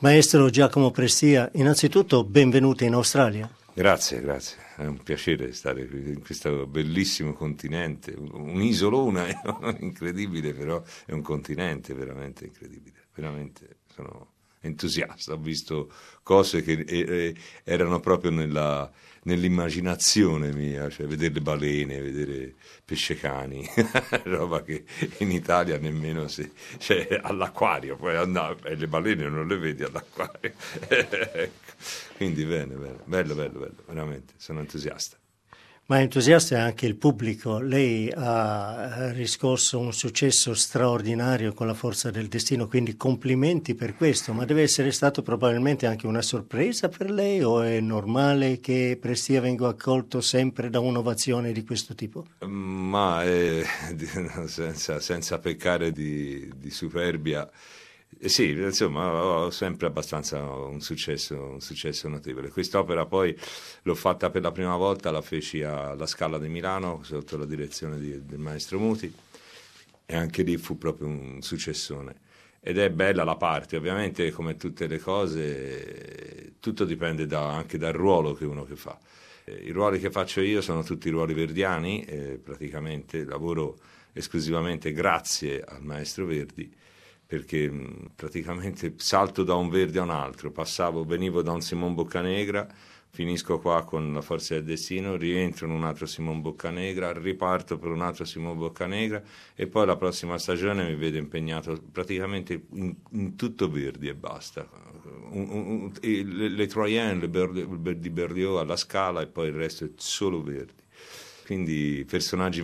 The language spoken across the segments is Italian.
Maestro Giacomo Prestia, innanzitutto benvenuti in Australia. Grazie, è un piacere stare qui in questo bellissimo continente, un'isolona incredibile, però è un continente veramente incredibile, veramente sono entusiasta, ho visto cose che erano proprio nell'immaginazione mia, cioè vedere le balene, vedere pescecani, roba che in Italia nemmeno cioè all'acquario, poi le balene non le vedi all'acquario. Quindi bello, veramente, sono entusiasta. Ma entusiasta è anche il pubblico. Lei ha riscosso un successo straordinario con La forza del destino, quindi complimenti per questo, ma deve essere stato probabilmente anche una sorpresa per lei, o è normale che Prestia venga accolto sempre da un'ovazione di questo tipo? Ma senza peccare di superbia, sì, insomma, ho sempre abbastanza un successo notevole. Quest'opera poi l'ho fatta per la prima volta, la feci alla Scala di Milano sotto la direzione del maestro Muti, e anche lì fu proprio un successone. Ed è bella la parte, ovviamente, come tutte le cose, tutto dipende anche dal ruolo che uno che fa. I ruoli che faccio io sono tutti ruoli verdiani, praticamente lavoro esclusivamente grazie al maestro Verdi, perché praticamente salto da un Verdi a un altro, venivo da un Simon Boccanegra, finisco qua con La forza del destino, rientro in un altro Simon Boccanegra, riparto per un altro Simon Boccanegra e poi la prossima stagione mi vedo impegnato praticamente in tutto Verdi e basta. Le Troyens di Berlioz alla Scala e poi il resto è solo Verdi. Quindi personaggi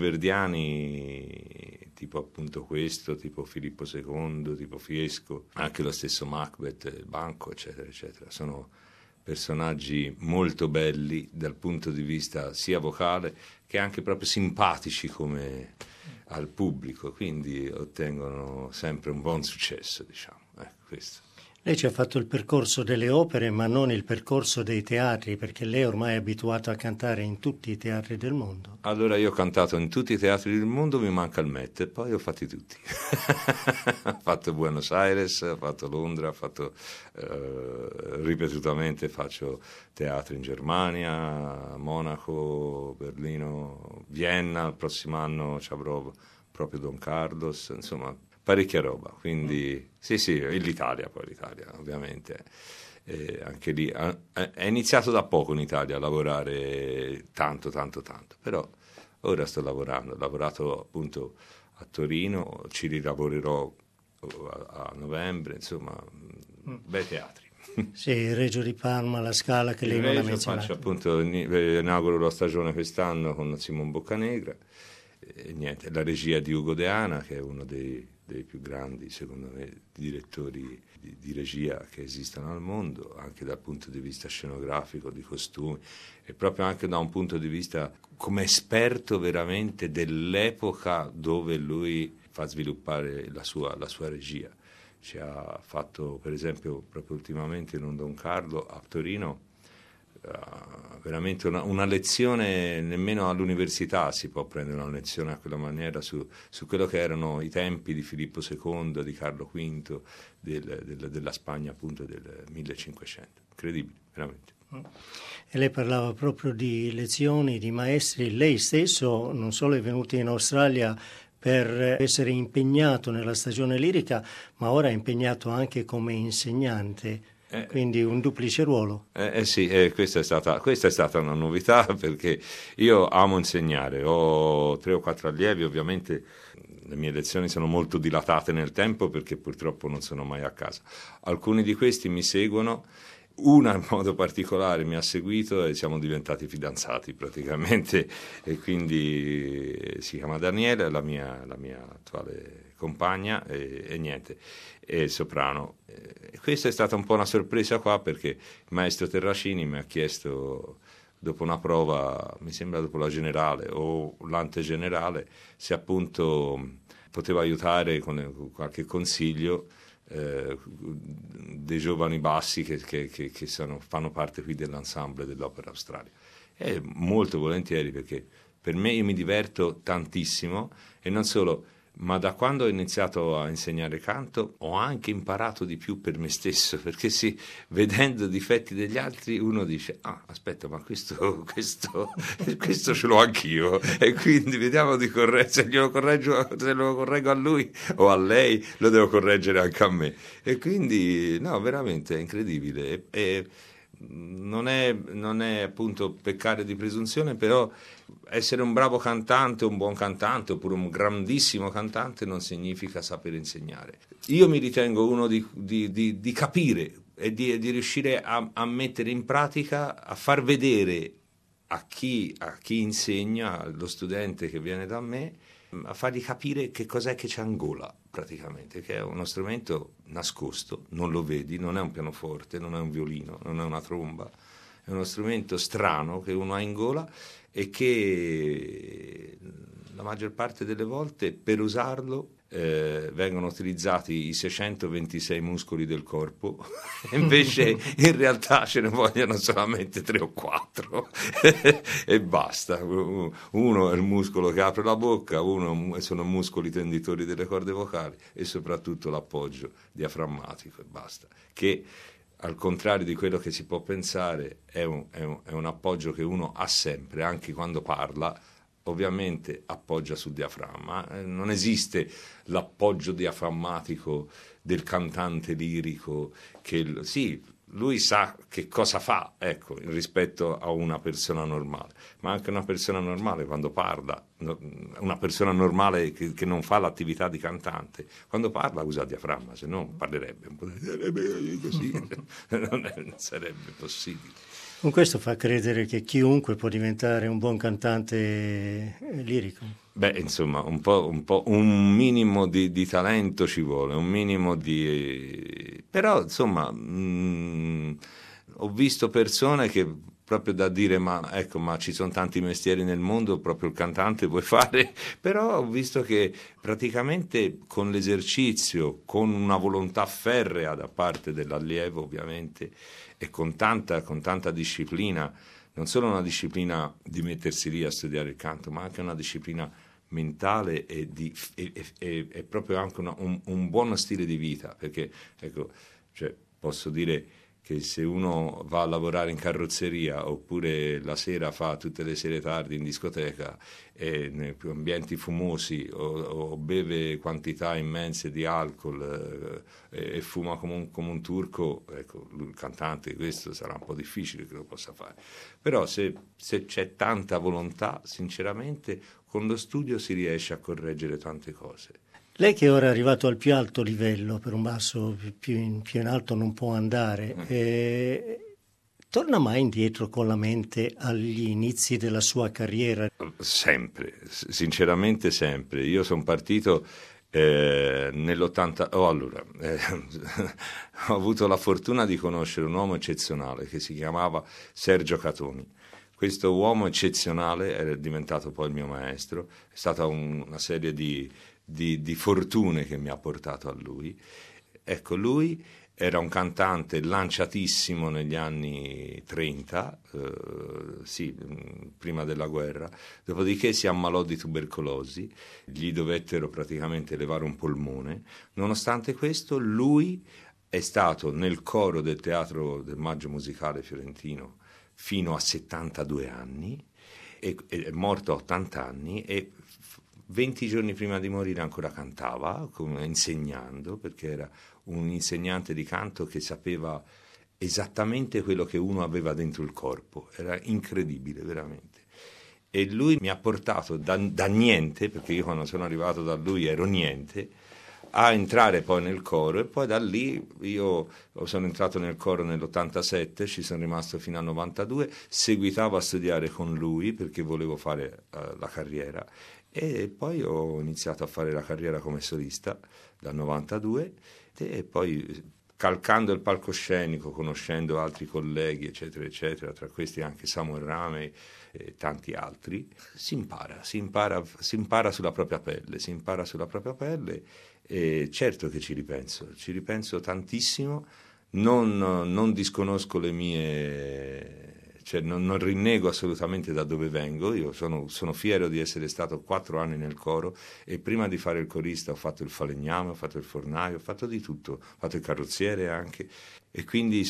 verdiani tipo appunto questo, tipo Filippo II, tipo Fiesco, anche lo stesso Macbeth, il Banco, eccetera, eccetera. Sono personaggi molto belli dal punto di vista sia vocale che anche proprio simpatici come al pubblico, quindi ottengono sempre un buon successo, diciamo. Questo. Lei ci ha fatto il percorso delle opere, ma non il percorso dei teatri, perché lei ormai è abituato a cantare in tutti i teatri del mondo. Allora io ho cantato in tutti i teatri del mondo, mi manca il Met, e poi ho fatti tutti. Ho fatto Buenos Aires, ho fatto Londra, ho fatto ripetutamente, faccio teatri in Germania, Monaco, Berlino, Vienna, il prossimo anno ci avrò proprio Don Carlos, insomma parecchia roba, quindi sì, l'Italia ovviamente. Anche lì è iniziato da poco in Italia a lavorare tanto, però ora sto lavorando, ho lavorato appunto a Torino, ci rilavorerò a novembre, insomma, bei teatri. Sì, Reggio di Parma, la Scala che lei non ha menzionato. Faccio appunto, inauguro la stagione quest'anno con Simon Boccanegra, niente, la regia di Ugo De Ana, che è uno dei più grandi, secondo me, direttori di regia che esistono al mondo, anche dal punto di vista scenografico, di costumi, e proprio anche da un punto di vista come esperto veramente dell'epoca dove lui fa sviluppare la sua regia. Ci ha fatto, per esempio, proprio ultimamente in un Don Carlo a Torino, veramente una lezione, nemmeno all'università si può prendere una lezione a quella maniera su quello che erano i tempi di Filippo II, di Carlo V, della Spagna appunto del 1500. Incredibile, veramente. E lei parlava proprio di lezioni, di maestri. Lei stesso non solo è venuto in Australia per essere impegnato nella stagione lirica, ma ora è impegnato anche come insegnante. Quindi un duplice ruolo. Sì, questa è stata una novità, perché io amo insegnare, ho 3 o 4 allievi, ovviamente le mie lezioni sono molto dilatate nel tempo perché purtroppo non sono mai a casa. Alcuni di questi mi seguono, una in modo particolare mi ha seguito e siamo diventati fidanzati praticamente, e quindi si chiama Daniele, la mia attuale compagna, e niente, è soprano. E questa è stata un po' una sorpresa qua, perché il maestro Terracini mi ha chiesto, dopo una prova, mi sembra dopo la generale o l'antegenerale, se appunto poteva aiutare con qualche consiglio dei giovani bassi che fanno parte qui dell'ensemble dell'Opera Australia. E molto volentieri, perché per me io mi diverto tantissimo, e non solo ma da quando ho iniziato a insegnare canto ho anche imparato di più per me stesso, perché sì, vedendo i difetti degli altri uno dice aspetta, ma questo ce l'ho anch'io, e quindi vediamo di se lo correggo a lui o a lei, lo devo correggere anche a me. E quindi no, veramente è incredibile. Non è appunto peccare di presunzione, però essere un bravo cantante, un buon cantante oppure un grandissimo cantante non significa sapere insegnare. Io mi ritengo uno di capire e di riuscire a mettere in pratica, a far vedere a chi insegna, allo studente che viene da me, a fargli capire che cos'è che c'è in gola, praticamente, che è uno strumento nascosto, non lo vedi, non è un pianoforte, non è un violino, non è una tromba, è uno strumento strano che uno ha in gola e che la maggior parte delle volte per usarlo vengono utilizzati i 626 muscoli del corpo, invece in realtà ce ne vogliono solamente 3 o 4 e basta. Uno è il muscolo che apre la bocca, uno sono muscoli tenditori delle corde vocali e soprattutto l'appoggio diaframmatico e basta, che al contrario di quello che si può pensare è un appoggio che uno ha sempre, anche quando parla. Ovviamente appoggia sul diaframma, non esiste l'appoggio diaframmatico del cantante lirico sì, lui sa che cosa fa, ecco, rispetto a una persona normale, ma anche una persona normale quando parla, una persona normale che non fa l'attività di cantante, quando parla usa il diaframma, se no parlerebbe un po' così, non sarebbe possibile. Con questo fa credere che chiunque può diventare un buon cantante lirico. Beh, insomma, un minimo di talento ci vuole, un minimo però, insomma, ho visto persone che proprio da dire, ma ci sono tanti mestieri nel mondo, proprio il cantante puoi fare, però ho visto che praticamente con l'esercizio, con una volontà ferrea da parte dell'allievo, ovviamente, e con tanta disciplina, non solo una disciplina di mettersi lì a studiare il canto, ma anche una disciplina mentale e proprio anche un buono stile di vita, perché posso dire che se uno va a lavorare in carrozzeria oppure la sera fa tutte le sere tardi in discoteca nei ambienti fumosi o beve quantità immense di alcol e fuma come un turco, ecco, il cantante questo sarà un po' difficile che lo possa fare. Però se c'è tanta volontà, sinceramente, con lo studio si riesce a correggere tante cose. Lei che ora è arrivato al più alto livello, per un basso più in alto non può andare, torna mai indietro con la mente agli inizi della sua carriera? Sempre, sinceramente sempre. Io sono partito nell'80. Ho avuto la fortuna di conoscere un uomo eccezionale che si chiamava Sergio Catoni. Questo uomo eccezionale è diventato poi il mio maestro, è stata una serie di fortune che mi ha portato a lui. Ecco, lui era un cantante lanciatissimo negli anni 30, prima della guerra, dopodiché si ammalò di tubercolosi, gli dovettero praticamente levare un polmone. Nonostante questo, lui è stato nel coro del Teatro del Maggio Musicale Fiorentino fino a 72 anni, è morto a 80 anni e 20 giorni prima di morire ancora cantava, insegnando, perché era un insegnante di canto che sapeva esattamente quello che uno aveva dentro il corpo, era incredibile veramente. E lui mi ha portato da niente, perché io quando sono arrivato da lui ero niente, a entrare poi nel coro, e poi da lì io sono entrato nel coro nell'87, ci sono rimasto fino al 92, seguitavo a studiare con lui perché volevo fare la carriera, e poi ho iniziato a fare la carriera come solista dal 92 e poi calcando il palcoscenico, conoscendo altri colleghi eccetera eccetera, tra questi anche Samuel Ramey e tanti altri, si impara sulla propria pelle, e certo che ci ripenso tantissimo, non disconosco le mie cioè non rinnego assolutamente da dove vengo. Io sono fiero di essere stato 4 anni nel coro, e prima di fare il corista ho fatto il falegname, ho fatto il fornaio, ho fatto di tutto, ho fatto il carrozziere anche, e quindi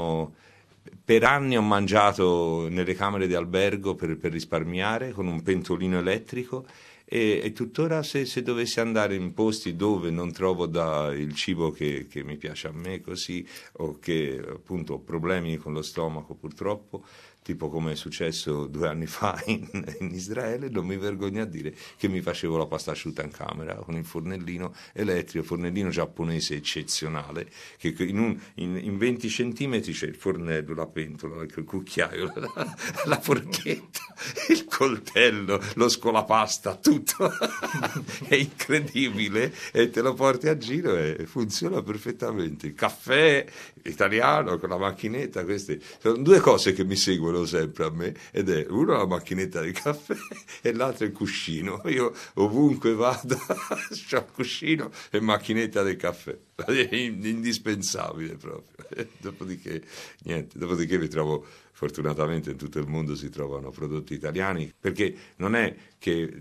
per anni ho mangiato nelle camere di albergo per risparmiare, con un pentolino elettrico, e tuttora se dovessi andare in posti dove non trovo il cibo che mi piace a me così, o che appunto ho problemi con lo stomaco purtroppo, tipo come è successo 2 anni fa in Israele, non mi vergogno a dire che mi facevo la pasta asciutta in camera con il fornellino elettrico, fornellino giapponese eccezionale, che in 20 centimetri c'è il fornello, la pentola, il cucchiaio, la forchetta, il coltello, lo scolapasta, tutto. È incredibile, e te lo porti a giro e funziona perfettamente. Il caffè italiano con la macchinetta, queste sono 2 cose che mi seguono sempre a me, ed è uno la macchinetta di caffè e l'altro il cuscino. Io ovunque vado c'ho il cuscino e macchinetta del caffè, è indispensabile proprio. Dopodiché mi trovo, fortunatamente in tutto il mondo si trovano prodotti italiani, perché non è che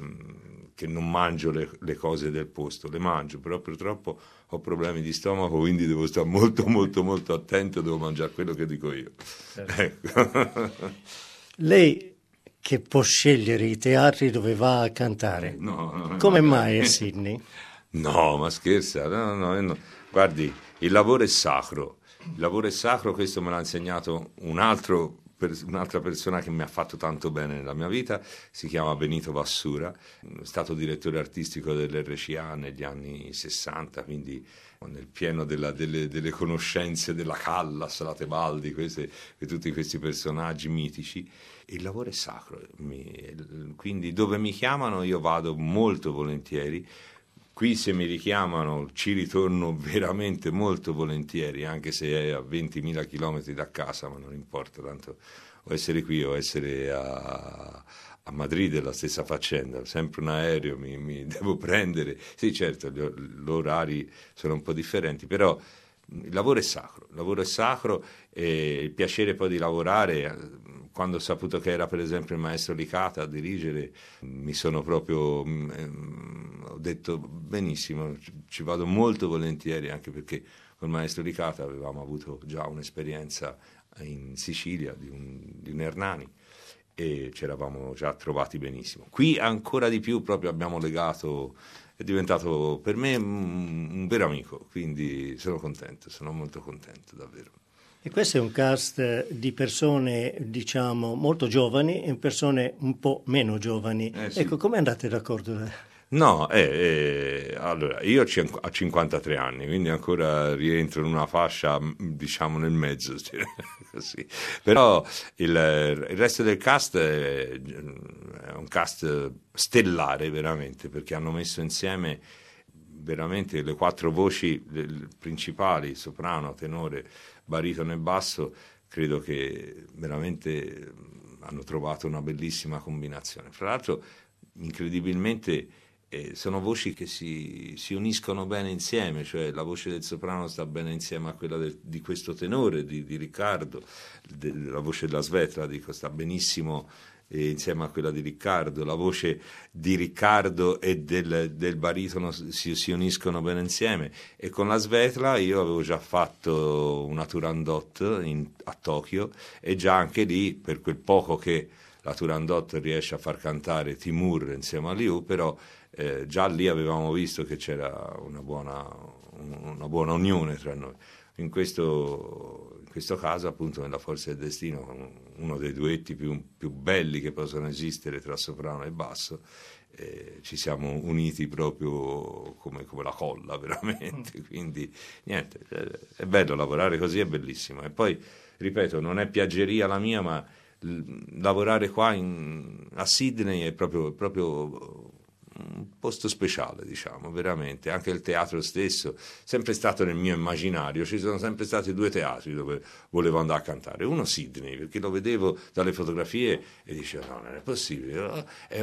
non mangio le cose del posto, le mangio, però purtroppo ho problemi di stomaco, quindi devo stare molto molto molto attento, devo mangiare quello che dico io. Ecco. Lei che può scegliere i teatri dove va a cantare, No, come mai a Sydney? No, ma scherza, no. Guardi, il lavoro è sacro. Il lavoro è sacro, questo me l'ha insegnato un'altra persona che mi ha fatto tanto bene nella mia vita, si chiama Benito Vassura, è stato direttore artistico dell'RCA negli anni 60, quindi nel pieno delle conoscenze della Callas, la Tebaldi, tutti questi personaggi mitici. Il lavoro è sacro, quindi dove mi chiamano io vado molto volentieri. Qui se mi richiamano ci ritorno veramente molto volentieri, anche se è a 20.000 chilometri da casa, ma non importa, tanto o essere qui o essere a Madrid è la stessa faccenda, sempre un aereo mi devo prendere. Sì, certo, gli orari sono un po' differenti, però il lavoro è sacro, e il piacere poi di lavorare. Quando ho saputo che era per esempio il maestro Licata a dirigere, mi sono proprio, ho detto benissimo, ci vado molto volentieri, anche perché con il maestro Licata avevamo avuto già un'esperienza in Sicilia di un Hernani, e ci eravamo già trovati benissimo. Qui ancora di più proprio abbiamo legato, è diventato per me un vero amico, quindi sono molto contento davvero. E questo è un cast di persone, diciamo, molto giovani e persone un po' meno giovani. Sì. Ecco, come andate d'accordo? No, allora, io ho 53 anni, quindi ancora rientro in una fascia, diciamo, nel mezzo, così. Però il resto del cast è un cast stellare, veramente, perché hanno messo insieme veramente le 4 voci principali, soprano, tenore, baritono e basso. Credo che veramente hanno trovato una bellissima combinazione. Fra l'altro, incredibilmente, sono voci che si uniscono bene insieme, cioè la voce del soprano sta bene insieme a quella di questo tenore, di Riccardo, la voce della Svetla, dico, sta benissimo insieme a quella di Riccardo, la voce di Riccardo e del baritono si uniscono bene insieme, e con la Svetla io avevo già fatto una Turandot a Tokyo, e già anche lì, per quel poco che la Turandot riesce a far cantare Timur insieme a Liu, però già lì avevamo visto che c'era una buona unione tra noi. In questo caso, appunto, nella Forza del Destino, uno dei duetti più belli che possono esistere tra soprano e basso, ci siamo uniti proprio come la colla, veramente. Quindi niente, è bello lavorare così, è bellissimo. E poi, ripeto, non è piaggeria la mia, ma lavorare qua a Sydney è proprio un posto speciale, diciamo, veramente. Anche il teatro stesso, sempre stato nel mio immaginario, ci sono sempre stati 2 teatri dove volevo andare a cantare. Uno Sydney, perché lo vedevo dalle fotografie e dicevo no, non è possibile,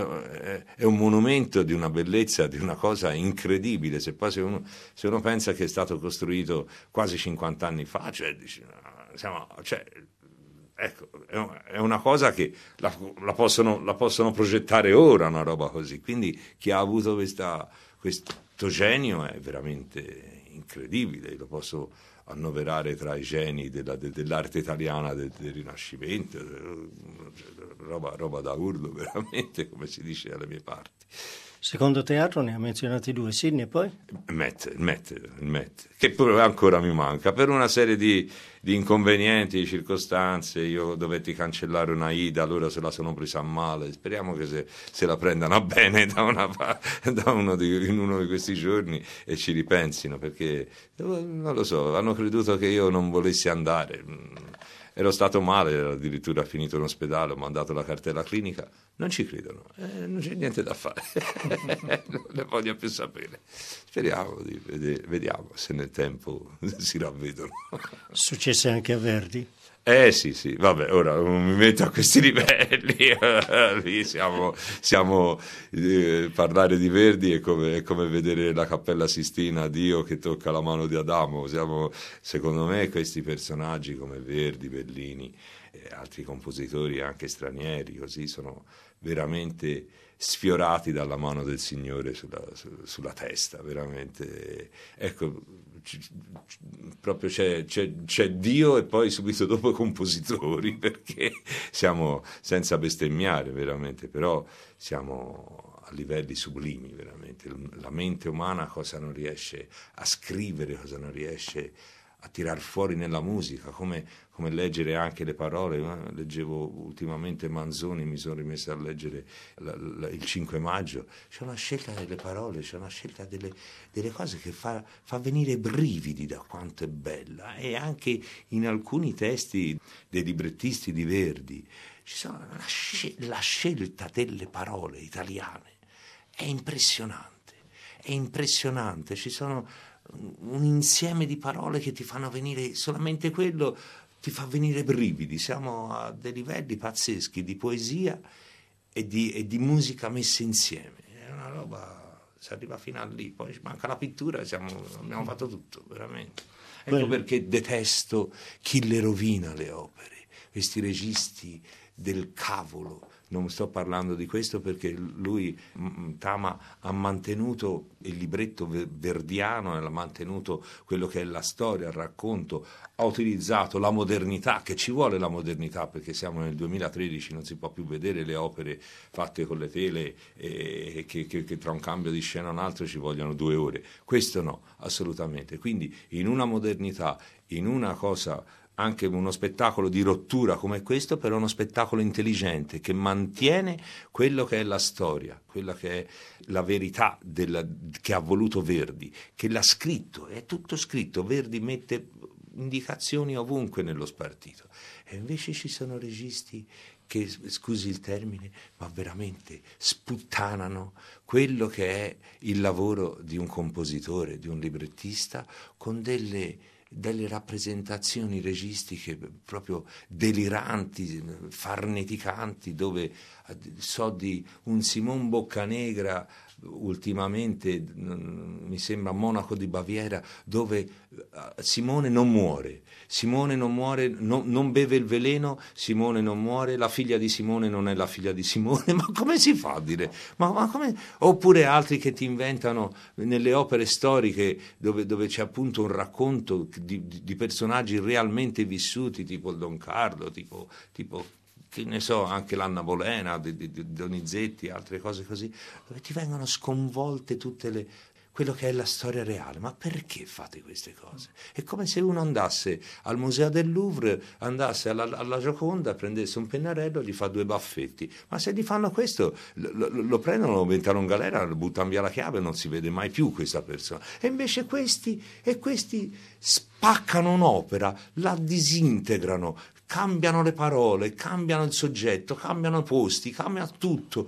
è un monumento di una bellezza, di una cosa incredibile. Se uno pensa che è stato costruito quasi 50 anni fa, cioè ecco, è una cosa che la possono progettare ora, una roba così. Quindi chi ha avuto questo genio è veramente incredibile, lo posso annoverare tra i geni dell'arte italiana del Rinascimento, roba da urlo, veramente, come si dice dalle mie parti. Secondo teatro ne ha menzionati 2, Sidney e poi? Il Met, che pure ancora mi manca, per una serie di inconvenienti, di circostanze. Io dovetti cancellare una Ida, allora se la sono presa a male. Speriamo che se la prendano a bene in uno di questi giorni e ci ripensino, perché non lo so, hanno creduto che io non volessi andare. Ero stato male, ero addirittura finito in ospedale, ho mandato la cartella clinica, non ci credono, non c'è niente da fare, non ne voglio più sapere. Speriamo vediamo se nel tempo si ravvedono. Successe anche a Verdi? Sì, vabbè, ora non mi metto a questi livelli, lì siamo parlare di Verdi è come vedere la Cappella Sistina, Dio che tocca la mano di Adamo. Secondo me questi personaggi come Verdi, Bellini e altri compositori anche stranieri così sono veramente sfiorati dalla mano del Signore sulla testa, veramente. Ecco, proprio c'è Dio e poi subito dopo i compositori, perché siamo, senza bestemmiare veramente, però siamo a livelli sublimi veramente. La mente umana cosa non riesce a scrivere, cosa non riesce a tirar fuori nella musica, come leggere anche le parole. Leggevo ultimamente Manzoni, mi sono rimesso a leggere il 5 maggio, c'è una scelta delle parole, c'è una scelta delle cose che fa venire brividi da quanto è bella. E anche in alcuni testi dei librettisti di Verdi ci sono la scelta delle parole italiane è impressionante, ci sono un insieme di parole che ti fanno venire, solamente quello ti fa venire brividi. Siamo a dei livelli pazzeschi di poesia e di musica messe insieme. È una roba, si arriva fino a lì, poi manca la pittura, abbiamo fatto tutto, veramente. Ecco perché detesto chi le rovina le opere, questi registi del cavolo. Non sto parlando di questo perché lui, Tama, ha mantenuto il libretto verdiano, ha mantenuto quello che è la storia, il racconto, ha utilizzato la modernità, che ci vuole la modernità perché siamo nel 2013, non si può più vedere le opere fatte con le tele che tra un cambio di scena e un altro ci vogliono 2 ore. Questo no, assolutamente. Quindi in una modernità, in una cosa, anche uno spettacolo di rottura come questo, però uno spettacolo intelligente che mantiene quello che è la storia, quella che è la verità che ha voluto Verdi, che l'ha scritto, è tutto scritto. Verdi mette indicazioni ovunque nello spartito, e invece ci sono registi che, scusi il termine, ma veramente sputtanano quello che è il lavoro di un compositore, di un librettista, con delle rappresentazioni registiche proprio deliranti, farneticanti, dove so di un Simon Boccanegra, ultimamente mi sembra Monaco di Baviera, dove Simone non muore, non beve il veleno, Simone non muore, la figlia di Simone non è la figlia di Simone. Ma come si fa a dire? Ma come? Oppure altri che ti inventano nelle opere storiche dove c'è appunto un racconto di personaggi realmente vissuti, tipo il Don Carlo, tipo che ne so, anche l'Anna Bolena di Donizetti, altre cose così, dove ti vengono sconvolte tutte quello che è la storia reale. Ma perché fate queste cose? È come se uno andasse al Museo del Louvre, andasse alla Gioconda, prendesse un pennarello e gli fa 2 baffetti. Ma se gli fanno questo, lo prendono, lo mettono in galera, lo buttano via la chiave e non si vede mai più questa persona. E invece questi spaccano un'opera, la disintegrano, cambiano le parole, cambiano il soggetto, cambiano i posti, cambia tutto,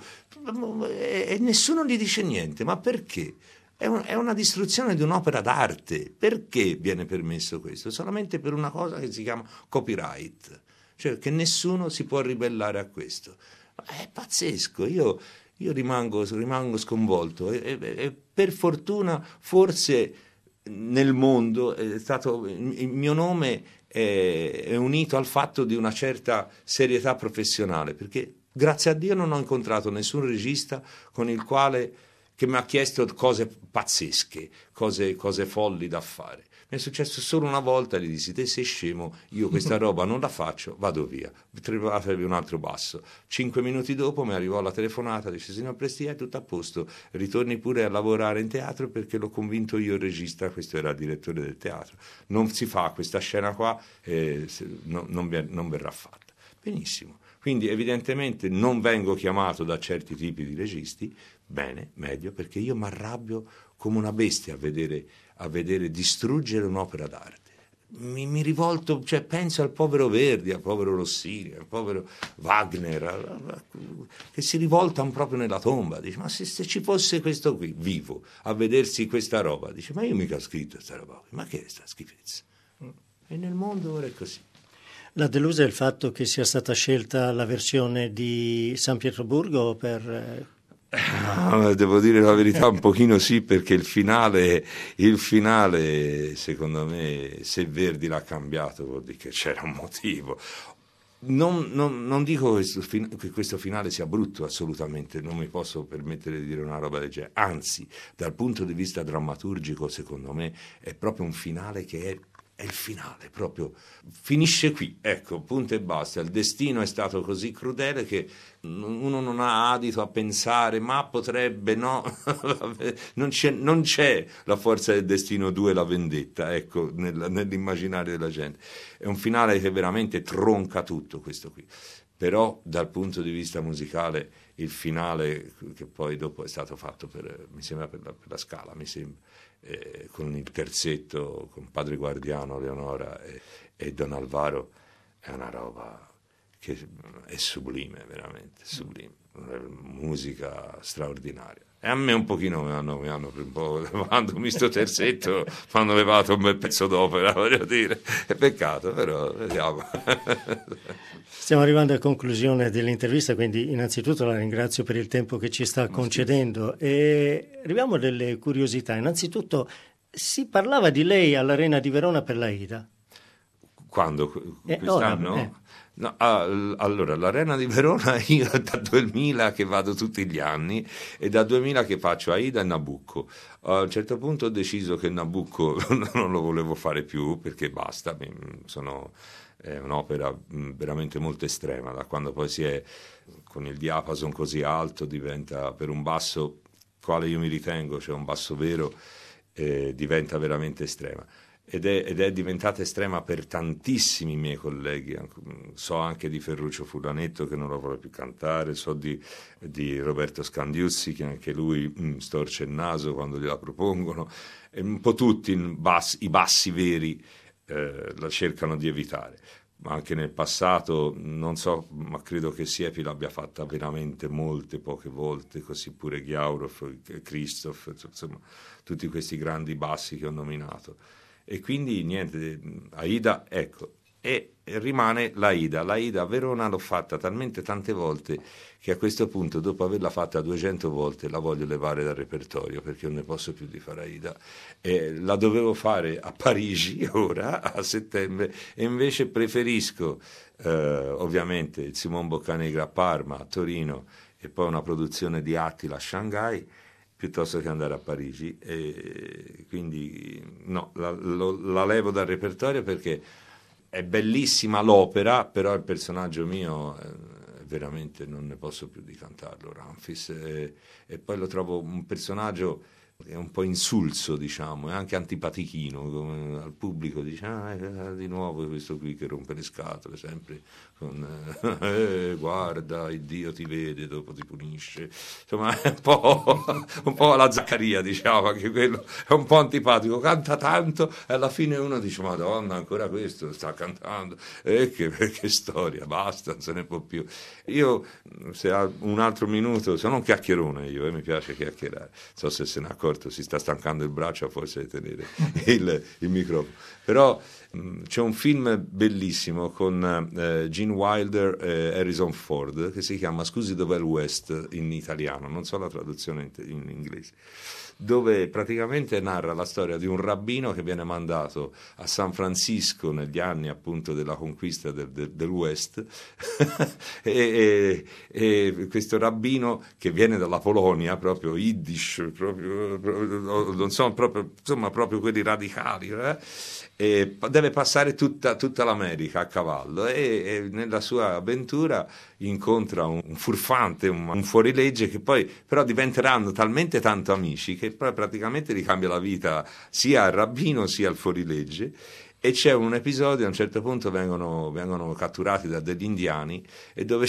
e nessuno gli dice niente. Ma perché? È una distruzione di un'opera d'arte. Perché viene permesso questo? Solamente per una cosa che si chiama copyright, cioè che nessuno si può ribellare a questo. È pazzesco, io rimango sconvolto, e per fortuna forse nel mondo il mio nome è unito al fatto di una certa serietà professionale, perché grazie a Dio non ho incontrato nessun regista con il quale che mi ha chiesto cose pazzesche, cose folli da fare. Mi è successo solo una volta, gli dissi: te sei scemo, io questa roba non la faccio, vado via, trovatevi un altro basso. 5 minuti dopo mi arrivò la telefonata, dice: signor Prestia, è tutto a posto, ritorni pure a lavorare in teatro perché l'ho convinto io il regista, questo era il direttore del teatro, non si fa questa scena qua, non verrà fatta. Benissimo. Quindi evidentemente non vengo chiamato da certi tipi di registi, bene, meglio, perché io mi arrabbio come una bestia a vedere distruggere un'opera d'arte. Mi rivolto, cioè penso al povero Verdi, al povero Rossini, al povero Wagner, che si rivoltano proprio nella tomba. Dice: ma se ci fosse questo qui, vivo, a vedersi questa roba, dice: ma io mica ho scritto questa roba, ma che è questa schifezza? E nel mondo ora è così. La delusa è il fatto che sia stata scelta la versione di San Pietroburgo per... Devo dire la verità, un pochino sì, perché il finale secondo me, se Verdi l'ha cambiato vuol dire che c'era un motivo. Non dico che questo finale sia brutto, assolutamente, non mi posso permettere di dire una roba del genere, anzi, dal punto di vista drammaturgico secondo me è proprio un finale che è il finale, proprio finisce qui, ecco, punto e basta. Il destino è stato così crudele che uno non ha adito a pensare: ma potrebbe, no, non c'è la forza del destino 2, la vendetta, ecco, nell'immaginario della gente. È un finale che veramente tronca tutto questo qui. Però dal punto di vista musicale il finale, che poi dopo è stato fatto mi sembra per la Scala, mi sembra, con il terzetto, con Padre Guardiano, Leonora e Don Alvaro, è una roba che è sublime, veramente sublime, musica straordinaria. E a me un pochino mi hanno un po' levandomi sto terzetto, mi hanno levato un bel pezzo d'opera, voglio dire, è peccato, però vediamo. Stiamo arrivando a conclusione dell'intervista, quindi innanzitutto la ringrazio per il tempo che ci sta concedendo e arriviamo a delle curiosità. Innanzitutto si parlava di lei all'Arena di Verona per l'Aida. Quando? Quest'anno? No, allora, l'Arena di Verona io da 2000 che vado tutti gli anni e da 2000 che faccio Aida e Nabucco. A un certo punto ho deciso che Nabucco non lo volevo fare più perché basta, è un'opera veramente molto estrema, da quando poi si è con il diapason così alto diventa, per un basso quale io mi ritengo, cioè un basso vero, diventa veramente estrema. Ed è diventata estrema per tantissimi miei colleghi, so anche di Ferruccio Furlanetto che non lo vuole più cantare, so di Roberto Scandiuzzi che anche lui storce il naso quando gliela propongono, e un po' tutti i bassi veri la cercano di evitare. Ma anche nel passato, non so, ma credo che Siepi l'abbia fatta veramente poche volte, così pure Ghiaurov, Christoph, insomma, tutti questi grandi bassi che ho nominato. E quindi niente, Aida, ecco, e rimane l'Aida. L'Aida a Verona l'ho fatta talmente tante volte che a questo punto, dopo averla fatta 200 volte, la voglio levare dal repertorio perché non ne posso più di fare Aida. La dovevo fare a Parigi ora, a settembre, e invece preferisco ovviamente il Simon Boccanegra a Parma, a Torino, e poi una produzione di Attila a Shanghai, piuttosto che andare a Parigi, e quindi no, la levo dal repertorio perché è bellissima l'opera, però il personaggio mio veramente non ne posso più di cantarlo, Ramfis, e poi lo trovo un personaggio è un po' insulso, diciamo, è anche antipatichino, come al pubblico dice: di nuovo questo qui che rompe le scatole sempre con guarda, il Dio ti vede, dopo ti punisce, insomma è un po' alla Zaccaria, diciamo, anche quello è un po' antipatico, canta tanto e alla fine uno dice: Madonna, ancora questo sta cantando, che storia, basta, non se ne può più. Io, se ha un altro minuto, sono un chiacchierone io, mi piace chiacchierare, non so se ne ha accorto, si sta stancando il braccio a forza di tenere il microfono, però c'è un film bellissimo con Gene Wilder e Harrison Ford che si chiama Scusi, dov'è il West in italiano, non so la traduzione in inglese, dove praticamente narra la storia di un rabbino che viene mandato a San Francisco negli anni appunto della conquista del West e questo rabbino che viene dalla Polonia, proprio Yiddish, non so, insomma proprio quelli radicali, e deve passare tutta l'America a cavallo e nella sua avventura incontra un furfante, un fuorilegge che poi però diventeranno talmente tanto amici che poi praticamente gli cambia la vita sia al rabbino sia al fuorilegge. E c'è un episodio, a un certo punto vengono catturati da degli indiani e dove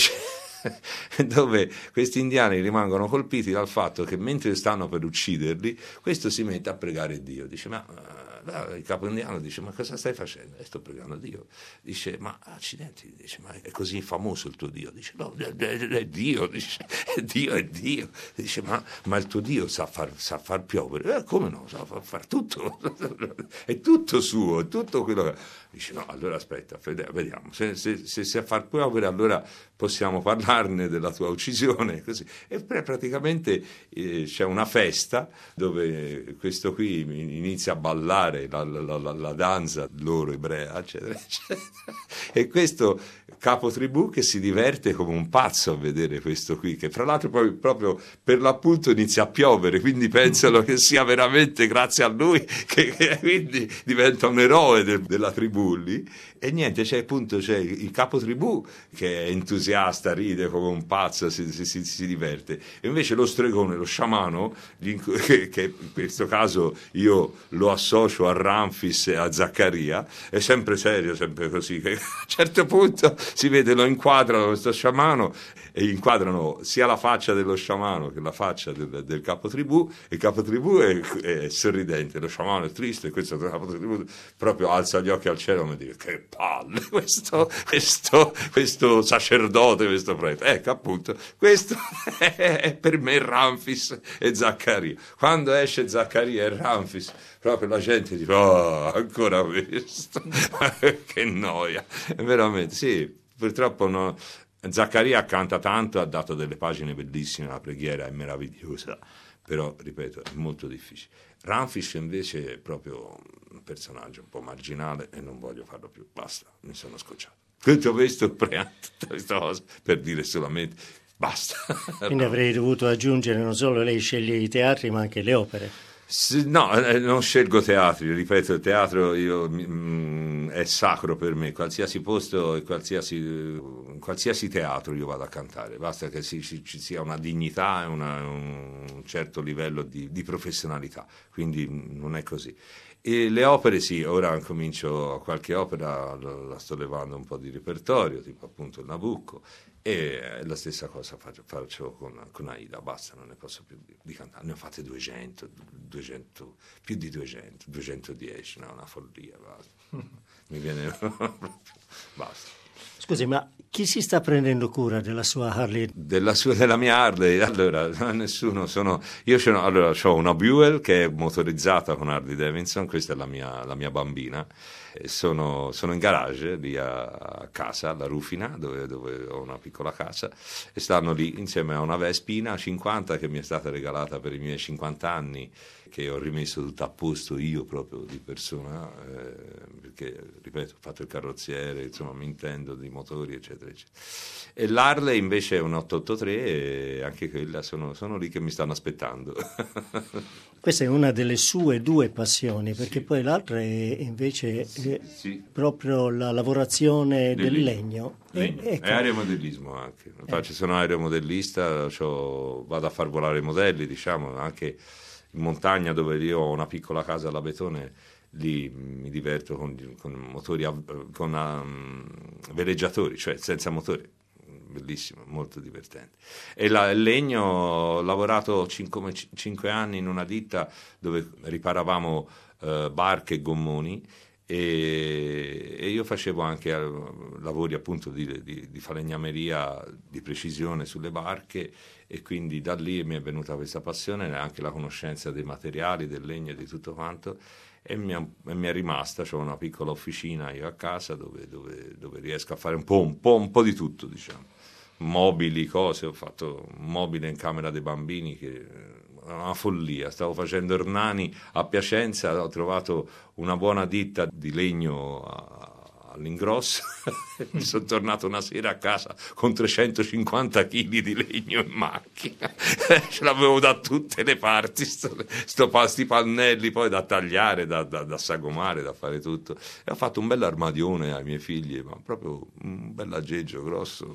questi indiani rimangono colpiti dal fatto che mentre stanno per ucciderli, questo si mette a pregare Dio. Dice, il capo indiano dice, ma cosa stai facendo? Sto pregando Dio. Dice, ma accidenti, dice, ma è così famoso il tuo Dio? Dice, no, è Dio, dice, Dio è Dio. Dice, ma il tuo Dio sa far piovere? Come no, sa far tutto, è tutto suo, è tutto quello che... Dice, no, allora aspetta, vediamo, se sa far piovere allora possiamo parlarne della tua uccisione, così. E praticamente c'è una festa dove questo qui inizia a ballare la danza loro ebrea, eccetera, eccetera. E questo capo tribù che si diverte come un pazzo a vedere questo qui, che fra l'altro poi proprio per l'appunto inizia a piovere, quindi pensano che sia veramente grazie a lui che quindi diventa un eroe della tribù lì. E niente, c'è il capo tribù che è entusiasta, ride come un pazzo, si diverte, e invece lo stregone, lo sciamano, che in questo caso io lo associo a Ramfis e a Zaccaria, è sempre serio, sempre così, che a un certo punto si vede, lo inquadrano questo sciamano e inquadrano sia la faccia dello sciamano che la faccia del capo tribù, e il capo tribù è sorridente, lo sciamano è triste, e questo capo tribù proprio alza gli occhi al cielo e dice, che palle questo sacerdote, questo prete. Ecco, appunto, questo è per me Ramfis e Zaccaria. Quando esce Zaccaria e Ramfis, proprio la gente dice, oh, ancora questo, che noia. Veramente, sì, purtroppo no. Zaccaria canta tanto, ha dato delle pagine bellissime, la preghiera è meravigliosa, però, ripeto, è molto difficile. Ramfis invece è proprio un personaggio un po' marginale e non voglio farlo più, basta, mi sono scocciato. Tutto questo per dire solamente basta. Quindi avrei dovuto aggiungere, non solo lei sceglie i teatri ma anche le opere. No, non scelgo teatri, ripeto, il teatro è sacro per me, qualsiasi posto e qualsiasi teatro io vado a cantare, basta che ci sia una dignità e un certo livello di professionalità, quindi non è così. E le opere sì, ora comincio qualche opera, la sto levando un po' di repertorio, tipo appunto il Nabucco, e la stessa cosa faccio con Aida, basta, non ne posso più di cantare, ne ho fatte 200, più di 200, 210, no, una follia, basta. Mi viene basta. Scusi, ma chi si sta prendendo cura della sua Harley? Della mia Harley? Allora, nessuno, io ho una Buell che è motorizzata con Harley Davidson, questa è la mia bambina, e sono in garage lì a casa, alla Rufina, dove ho una piccola casa, e stanno lì insieme a una Vespina 50 che mi è stata regalata per i miei 50 anni, che ho rimesso tutto a posto io proprio di persona, perché, ripeto, ho fatto il carrozziere, insomma mi intendo di motori, eccetera, eccetera. E l'Harley invece è un 883 e anche quella sono lì che mi stanno aspettando. Questa è una delle sue 2 passioni, perché sì. Poi l'altra è invece sì. Proprio la lavorazione del legno. È aeromodellismo anche. Infatti sono aeromodellista, vado a far volare i modelli, diciamo, anche in montagna dove io ho una piccola casa alla Betone, lì mi diverto con motori, con veleggiatori, cioè senza motore. Bellissimo, molto divertente. E il legno, ho lavorato 5 anni in una ditta dove riparavamo barche e gommoni, e io facevo anche lavori appunto di falegnameria di precisione sulle barche, e quindi da lì mi è venuta questa passione e anche la conoscenza dei materiali, del legno e di tutto quanto, e mi è rimasta. C'ho una piccola officina io a casa dove riesco a fare un po' di tutto, diciamo. Mobili, cose, ho fatto un mobile in camera dei bambini che una follia. Stavo facendo Ernani a Piacenza, ho trovato una buona ditta di legno all'ingrosso. Mi sono tornato una sera a casa con 350 kg di legno in macchina. Ce l'avevo da tutte le parti, sti pannelli poi da tagliare, da sagomare, da fare tutto. E ho fatto un bel armadione ai miei figli, ma proprio un bel aggeggio grosso,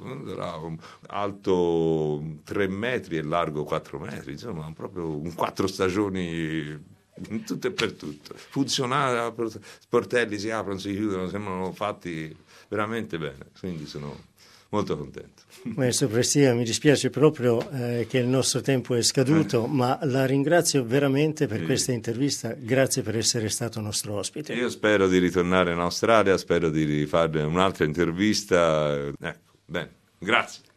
alto 3 metri e largo 4 metri, insomma proprio un 4 stagioni in tutto e per tutto. Funzionale, sportelli si aprono, si chiudono, sembrano fatti veramente bene, quindi sono molto contento. Maestro Prestia, mi dispiace proprio che il nostro tempo è scaduto, ma la ringrazio veramente per questa intervista, grazie per essere stato nostro ospite. Io spero di ritornare in Australia, spero di rifare un'altra intervista, ecco, bene, grazie.